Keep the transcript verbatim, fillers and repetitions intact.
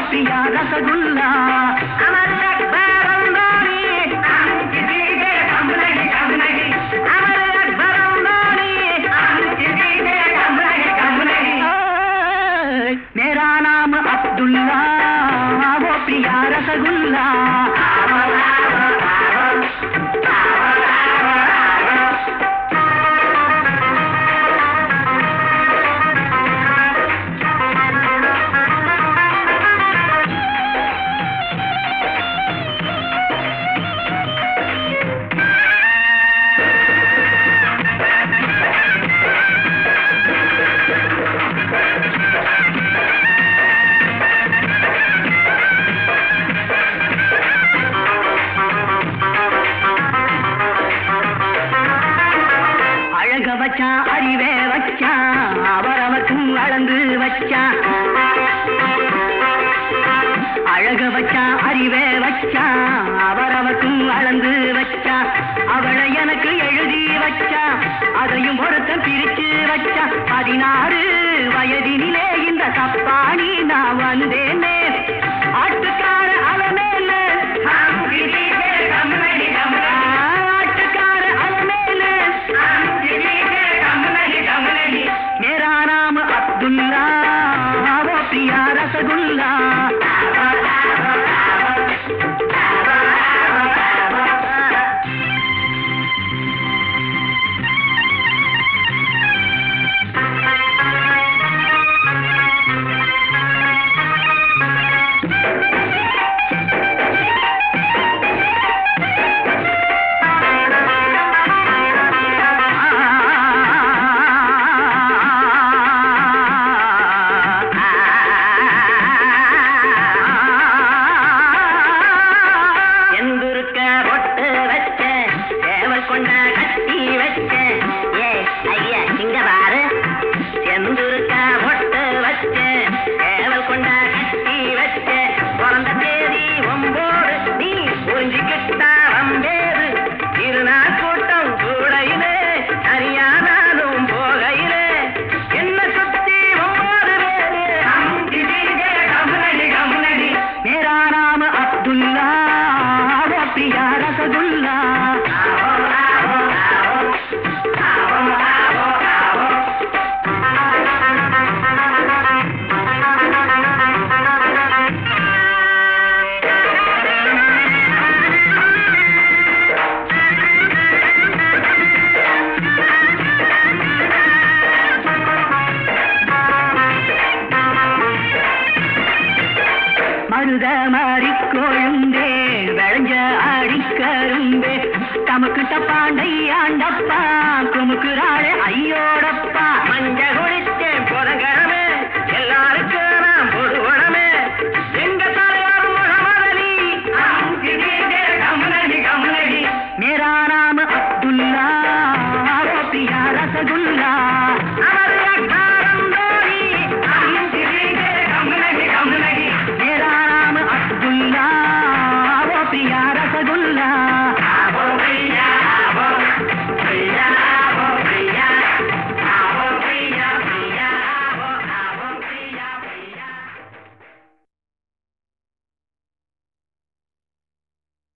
பிரியா ரசகுல்லா அமர் அக்பர் அந்தானி அஞ்சு தீதே கம்லகி கம்லகி அமர் அக்பர் அந்தானி அஞ்சு தீதே கம்லகி கம்லகி मेरा नाम अब्दुल्ला वो प्रिया रसगुल्ला வச்சா அறிவே வச்சா அவரவக்கும் அளந்து வச்சா அழக வச்சா அறிவே வச்சா அவரவக்கும் அளந்து வச்சா அவளை எனக்கு எழுதி வச்சா அதையும் ஒருத்தன் பிரிச்சு வச்சா பதினாறு வயதினிலே இந்த தப்பாணி நான் வந்தேனே ஆட்டுக்கார அலமேல ஆட்டுக்கார அலமேல मेरा नाम अब्दुल्ला वो प्रिया रसगुल्ला மருத மாறி கோழுந்தே விளைஞ்ச அடிக்கரும்பே தமக்கு தப்பாண்டை ஆண்டப்பா குமுக்குறாளே ஐயோடப்பா மஞ்ச குடி